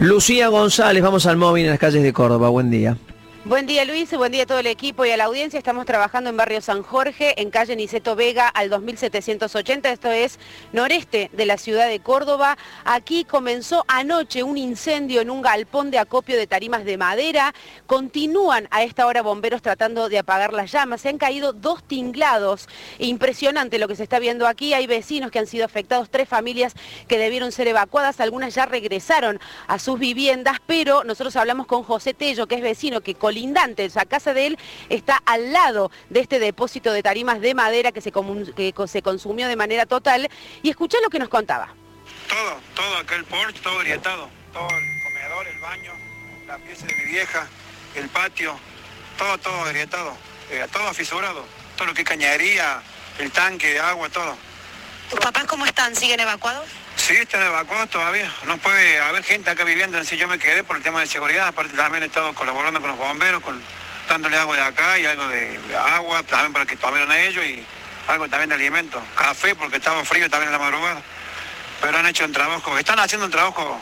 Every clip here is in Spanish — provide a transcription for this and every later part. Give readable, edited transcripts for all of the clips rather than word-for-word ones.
Lucía González, vamos al móvil en las calles de Córdoba. Buen día. Buen día Luis, buen día a todo el equipo y a la audiencia. Estamos trabajando en barrio San Jorge, en calle Niceto Vega al 2780, esto es noreste de la ciudad de Córdoba. Aquí comenzó anoche un incendio en un galpón de acopio de tarimas de madera. Continúan a esta hora bomberos tratando de apagar las llamas. Se han caído 2 tinglados. Impresionante lo que se está viendo aquí. Hay vecinos que han sido afectados, 3 familias que debieron ser evacuadas. Algunas ya regresaron a sus viviendas, pero nosotros hablamos con José Tello, que es vecino, que colindante, esa casa de él está al lado de este depósito de tarimas de madera que se consumió de manera total, y escuchá lo que nos contaba. Todo aquel porche, todo agrietado, todo el comedor, el baño, la pieza de mi vieja, el patio, todo agrietado, todo fisurado, todo lo que es cañería, el tanque de agua, todo. ¿Tus papás cómo están? ¿Siguen evacuados? Sí, están evacuados todavía. No puede haber gente acá viviendo, así yo me quedé por el tema de seguridad. Aparte también he estado colaborando con los bomberos, dándole agua de acá y algo de agua, también para que tomen ellos, y algo también de alimento. Café, porque estaba frío también en la madrugada. Pero están haciendo un trabajo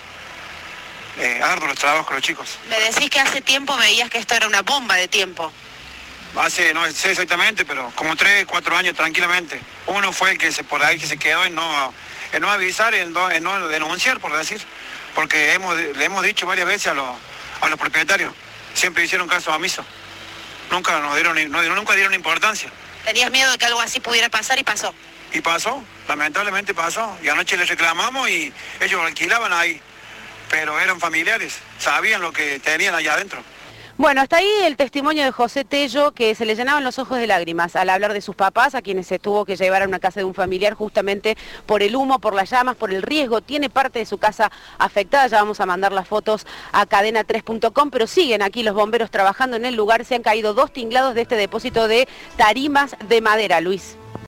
arduo, los trabajos los chicos. Me decís que hace tiempo veías que esto era una bomba de tiempo. No sé exactamente, pero como 3, 4 años tranquilamente. Uno fue el que por ahí se quedó en no avisar, en no denunciar, por decir, porque le hemos dicho varias veces a los propietarios, siempre hicieron caso omiso, nunca dieron importancia. ¿Tenías miedo de que algo así pudiera pasar y pasó? Y pasó, lamentablemente pasó, y anoche les reclamamos y ellos alquilaban ahí, pero eran familiares, sabían lo que tenían allá adentro. Bueno, hasta ahí el testimonio de José Tello, que se le llenaban los ojos de lágrimas al hablar de sus papás, a quienes se tuvo que llevar a una casa de un familiar justamente por el humo, por las llamas, por el riesgo. Tiene parte de su casa afectada, ya vamos a mandar las fotos a cadena3.com, pero siguen aquí los bomberos trabajando en el lugar. Se han caído 2 tinglados de este depósito de tarimas de madera, Luis.